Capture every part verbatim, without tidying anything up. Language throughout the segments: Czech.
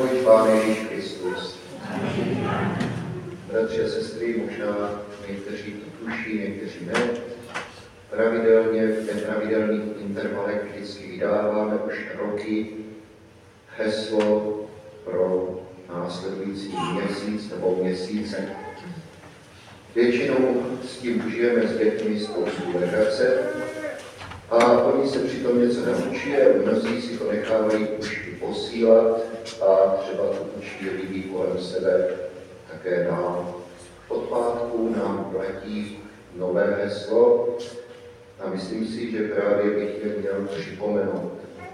náš Pán Ježíš Kristus. Bratři a sestry, možná někteří to tuší, někteří ne. Pravidelně v nepravidelných intervalech vždycky vydáváme už roky heslo pro následující měsíc nebo měsíce. Většinou s tím užijeme s dětmi spoustu legrace a oni se přitom něco naučí a mnozí si to nechávají už posílat a třeba to učí lidi kolem sebe také dál. Od pátku nám platí nové heslo a myslím si, že právě bych je měl připomenout.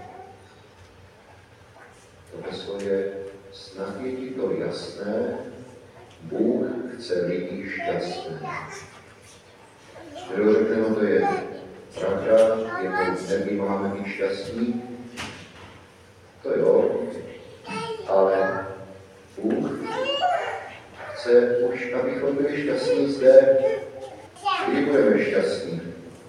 To heslo je: snad je ti to jasné, Bůh chce lidi šťastné. Kdo řekne, no to je pravda, je to v nebi, máme být šťastní, to jo, ale Bůh chce už, abychom byli šťastní zde, kdy budeme šťastní.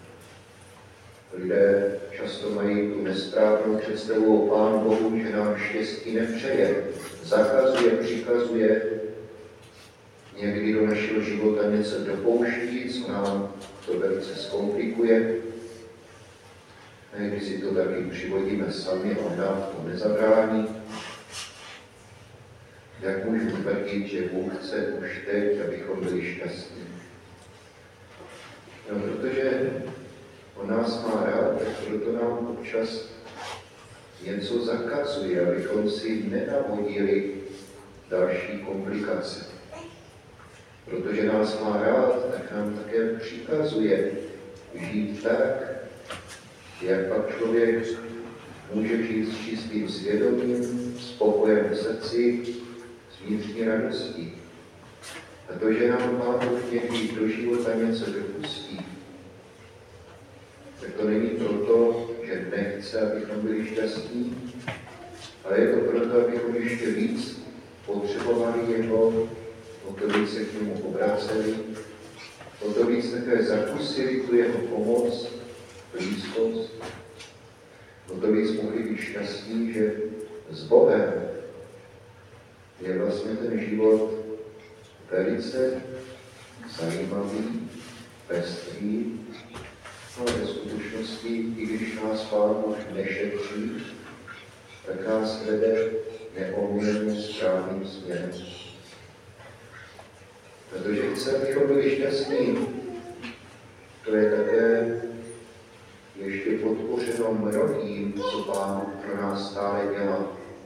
Lidé často mají tu nesprávnou představu o Pánu Bohu, že nám štěstí nepřeje, zakazuje, přikazuje, někdy do našeho života něco dopouští, co nám to velice zkomplikuje. Někdy si to taky přivodíme sami, on nám to nezabrání. Jak můžu tvrdit, že Bůh chce už teď, abychom byli šťastní? No, protože on nás má rád, tak proto nám občas něco zakazuje, abychom si nenavodili další komplikace. Protože nás má rád, tak nám také přikazuje žít tak, jak pak člověk může žít s čistým svědomím, s pokojem v srdci, s vnitřní radostí. A to, že nám Pán Bůh někdy do života něco dopustí, tak to není proto, že nechce, abychom byli šťastní, ale je to proto, abychom ještě víc potřebovali jeho, o to víc se k němu obraceli, o to víc také zakusili tu jeho pomoc, blízkost, o to víc mohli být šťastní, že s Bohem je vlastně ten život velice zajímavý, pestrý, ale ve skutečnosti, i když nás Pán Bůh nešetří, tak nás vede neomylně správným směrem. Protože chce, abychom byli šťastní, to je také ještě podpořeno mnohým, co Pán pro nás stále dělá.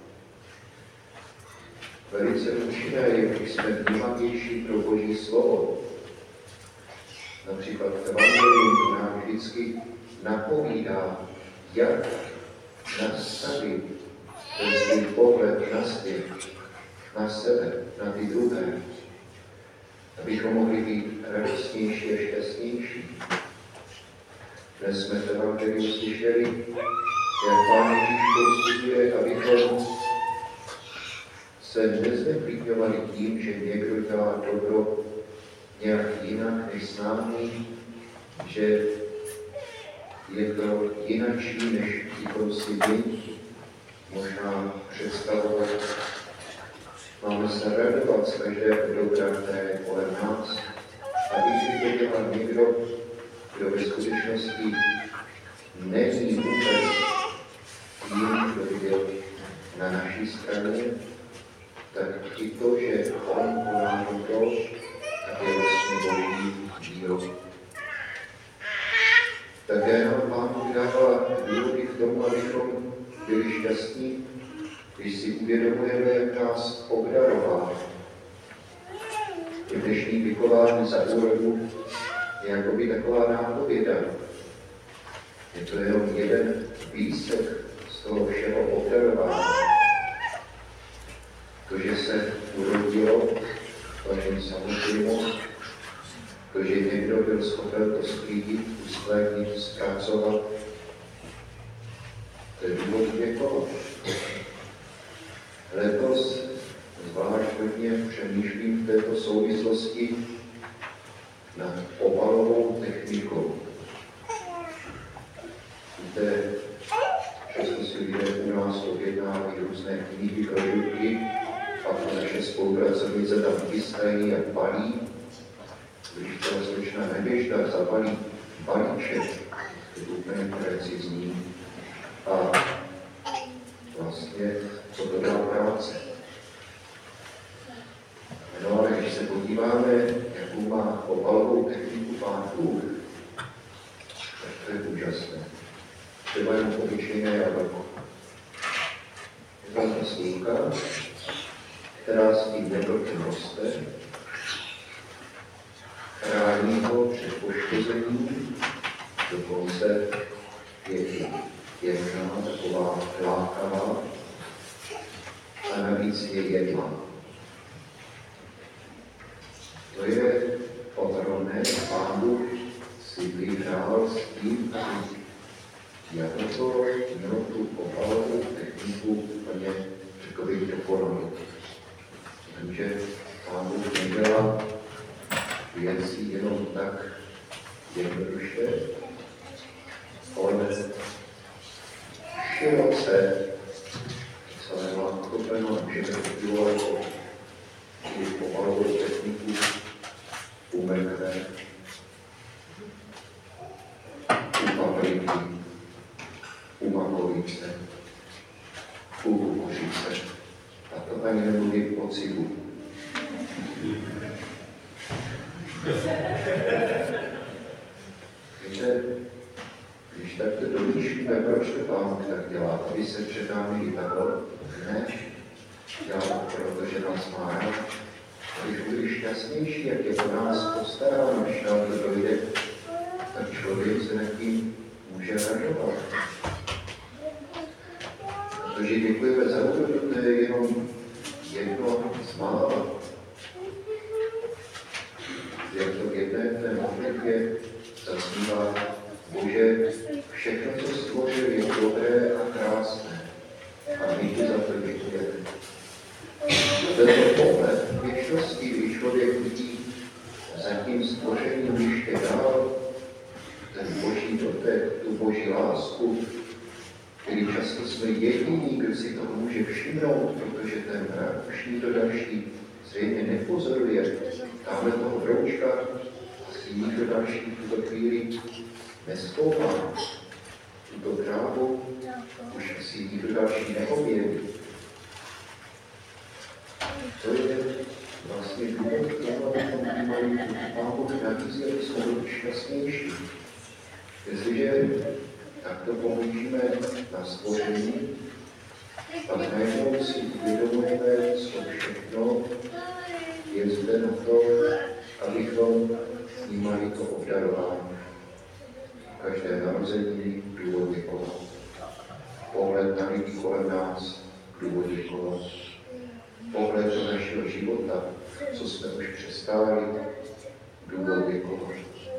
Velice účinné je, když jsme vnímavější pro Boží slovo. Například Evangelium nám vždycky napovídá, jak nastavit ten svůj pohled na svět, na sebe, na ty druhé, abychom mohli být radostnější a šťastnější. Dnes jsme v Evangeliu slyšeli, jak Pán Ježíš povzbuzuje, abychom se nezneklidňovali tím, že někdo dělá dobro nějak jinak než s námi, že je to jinačí, než bychom si my možná představovat. Máme se radovat z každého dobra, které je kolem nás. A i když to dělá někdo, kdo ve skutečnosti není vůbec tím, kdo by byl na naší straně, tak i to, že on koná dobro, tak je vlastně boží dílo. Také nám Pán Bůh dává důvody k tomu, abychom byli šťastní, když si uvědomujeme, jak nás obdarová. V dnešní vykování za úrodu je jakoby taková nápověda. Je to jenom jeden výsek z toho všeho obdarování. To, že se urodilo, to není samozřejmost. To, že někdo byl schopen to sklidit, usklédnit, zpracovat, to je důvod děkovat. Letos zvlášť hodně přemýšlím v této souvislosti nad obalovou technikou. Víte, často si lidé u nás objednávají různé knihy, knihy pro děti, pak naše spolupracovnice tam chystají a balí. Když to slečna Nevěžda zabalí balíček, to je úplně precizní. A vlastně, co to dá práce. No ale když se podíváme, jakou má obalovou techniku Pán Bůh, tak to je úžasné. Třeba jenom obyčejné jablko. Je tam maslínka, která s tím jablkem roste, chrání ho před poškozením, dokonce je i jemná, taková lákavá a navíc je jedla. To je ohromné, Pán Bůh si vyhrál s tím, aby jablko mělo tu obalovou techniku úplně, řekl bych, dokonalou. Takže Pán Bůh nedělá věcí jenom tak jednoduše, ale široce, celé lákopeno, můžeme udělat i obalovou techniku u mrkve, u papriky, u makovice, u kukuřice. A to ani nemluvím o cibu. Víte, když takto domýšlíme, proč to Pán Bůh tak dělá, aby se před námi vypadlo? Ne, dělá to, protože nás má rád. Když budeš šťastnější, jak je po nás postará, než nám to dojde, tak člověk se nad tím může radovat. Protože děkujeme za úrodu, to je jenom jedno z mála. Jak to v jedné té modlitbě zaznívá, Bože, všechno, co stvořil, je dobré a krásné. A my ti za to děkujeme. Tento pohled věčnosti, kdy člověk vidí za tím stvořením ještě dál, ten boží dotek, tu boží lásku, který často jsme jediní, kdo si toho může všimnout, protože ten mrak už nikdo další zřejmě nepozoruje. Tamhle toho broučka asi nikdo další v tuto chvíli nezkoumá. Tuto trávu už asi nikdo další neobjeví. To je vlastně důvod k tomu, abychom vnímali Pán Bůh nabízí, aby jsme byli šťastnější. Jestliže takto pohlížíme na stvoření, pak najednou si uvědomujeme, co všechno je zde na to, abychom vnímali to obdarování. Každé narození důvod děkovat. Pohled na lidi kolem nás, důvod děkovat. Pohled do našeho života, co jsme už přestáli, důvod děkovat.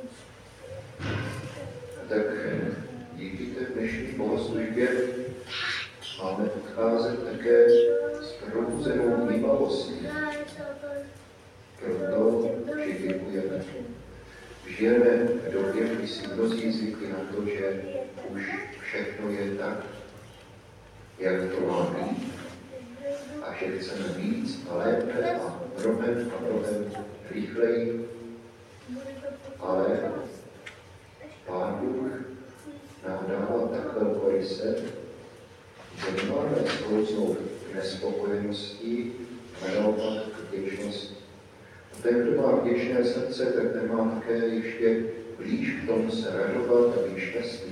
A tak díky té dnešní bohoslužbě máme odcházet také s probuzenou vnímavostí. Proto, že děkujeme. Žijeme v době, kdy si mnozí zvykli na to, že už všechno je tak, jak to má být. A že chceme víc a lépe a mnohem a mnohem rychleji. Ale Pán Bůh nám dává tak velkoryse, že nemáme sklouznout k nespokojenosti, a naopak k vděčnosti. A ten, kdo má vděčné srdce, tak ten má také ještě blíž k tomu se radovat a být šťastný.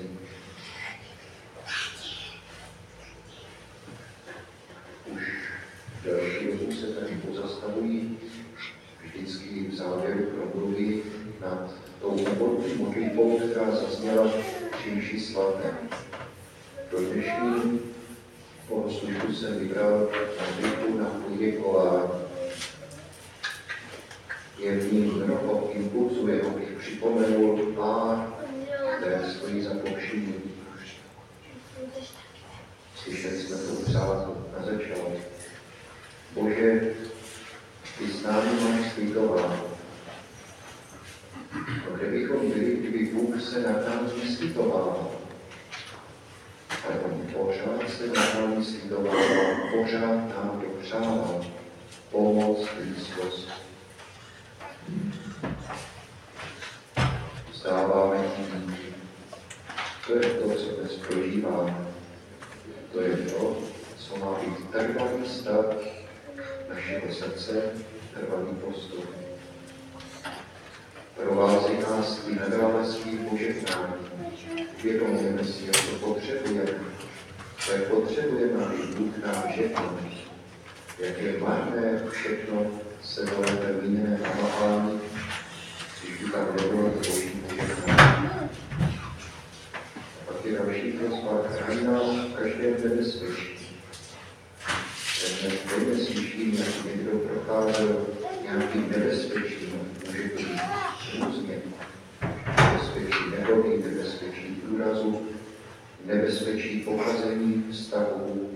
Už další dobu se tady pozastavují, vždycky v závěru promluví nad tou modlitbou, modlitbou, která zazněla při mši svaté. Pro dnešní bohoslužbu jsem vybral modlitbu na poděkování. Je v ní mnoho impulzů, jeho bych připomenul pár, které stojí za povšimnutí. Slyšeli jsme to přát na začátku. Bože, ty s námi máš slitování. No, kde bychom byli, kdyby Bůh se nad námi slitovával? Ale on pořád se nad námi slitovával. pořád nám dopřává pomoc, blízkost. Vzdáváme tím, to je to, co dnes prožíváme. To je to, co má být trvalý stav našeho srdce, trvalý postup. Provází nás i nadále svým požehnání. Uvědomujeme si, jak to potřebujeme. Jak potřebujeme, aby Bůh nám všechno. Jak je marné všechno se volete míněné namáhání, když by tam nebylo tvoří požehnání. A pak je další prosba, chrání nás v každém nebezpečí. Ten dnes slyším, jak někdo procházel nějakým nebezpečím, může být různě. Nebezpečí nehody, nebezpečí úrazu, nebezpečí pochazení vztahů,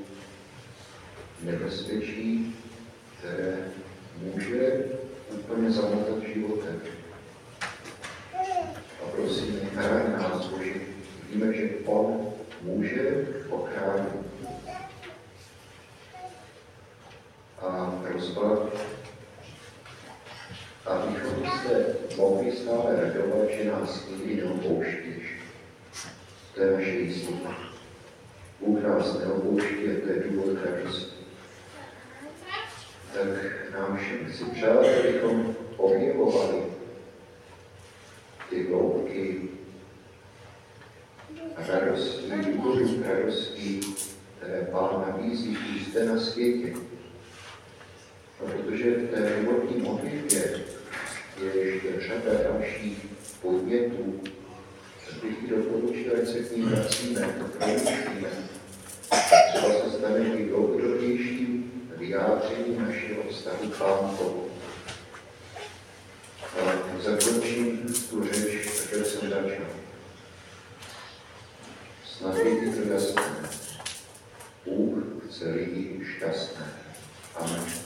nebezpečí, které může úplně zamotat životem. A prosím, chraň nás, Bože. Víme, že On může ochránit. A prosba, abychom se mohli stále radovat, že nás nikdy neopouštíš. To je naše jistota. Bůh nás neopouští a to je důvod radosti. Tak nám všem si přát, abychom objevovali ty hloubky radostí, důvodů radostí, které Pán nabízí i zde na světě. No, protože v té životní modlitbě je ještě řada dalších podnětů, bych ji doporučil, ať se k ní vracíme, proučíme. Třeba se stane i dlouhodobějším vyjádřením našeho vztahu k Pánu Bohu. A zakončím tu řeč, tak jak jsem začal. Snad je to jasné. Bůh chce lidi šťastné. Amen.